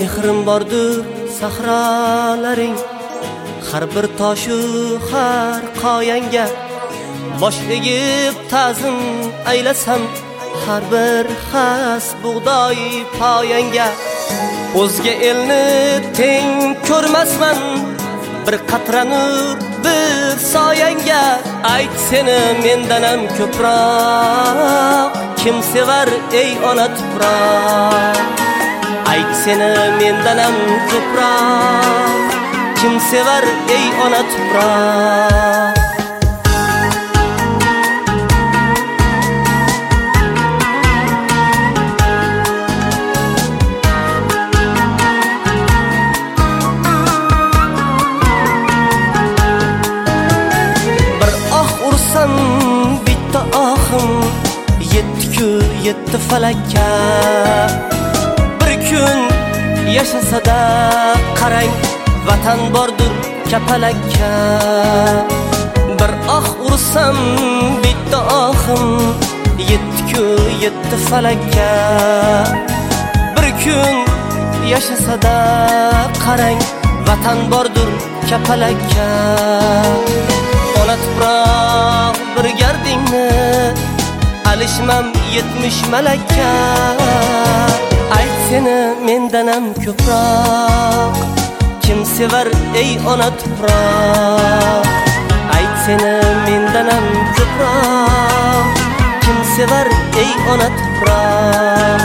mehrim bordir sahralaring, har bir toshu har qoyanga bosh egib ta'zim aylasam, har bir xas bug'doy poyanga. O'zga elni teng ko'rmasman, bir qatra nur bir soyanga. Ayt seni mendan ham ko'proq kim sevar ey ona tuproq? Ayt seni mendan ham ko'proq kim sevar ey ona tuproq? Bitta ahim yetdi-ku yetti falakka. Bir kun yashasada qarang, vatan bordir kapalakka. Bir ursam bitta ahim yetdi-ku yetti falakka. Bir kun yashasada qarang, vatan bordir kapalakka. Ona tuproq bir gardingni alishmam 70 malakka. Ayt seni mendan ham ko'proq kim sevar ey ona tuproq? Ayt seni mendan ham ko'proq kim sevar ey ona tuproq?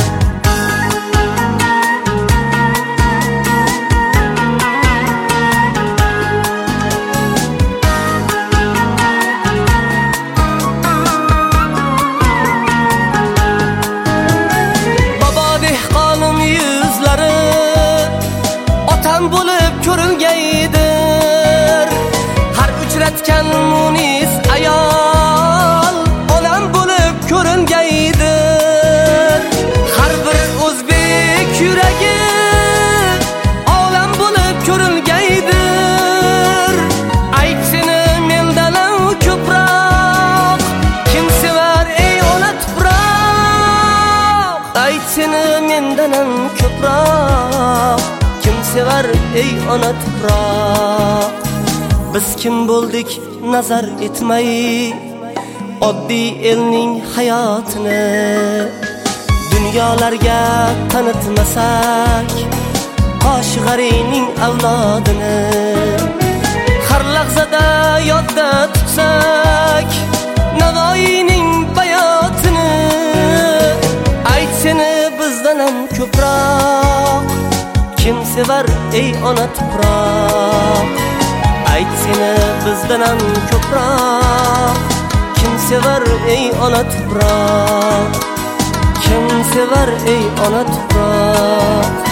Bo'lib ko'rilgaydir har uchratgan munis ayol, onam bo'lib ko'rilgaydir har bir o'zbek yuragi, olam bo'lib ko'rilgaydir. Ayt seni mendan ham ko'proq kim sevar ey ona tuproq? Ayt seni mendan ham ko'proq kim sevar ey ona tuproq? Biz kim bo'ldik nazar etmay oddiy elning hayotini dunyolarga tanitmasak, Qoshg'ariyning avlodini har lahzada yodda tutsak Navoiyning bayotini. Ayt seni bizdan ham ko'proq kim sevar ey ona tuproq? Ayt seni bizdan ham ko'proq kim sevar ey ona tuproq? Kim sevar ey ona tuproq?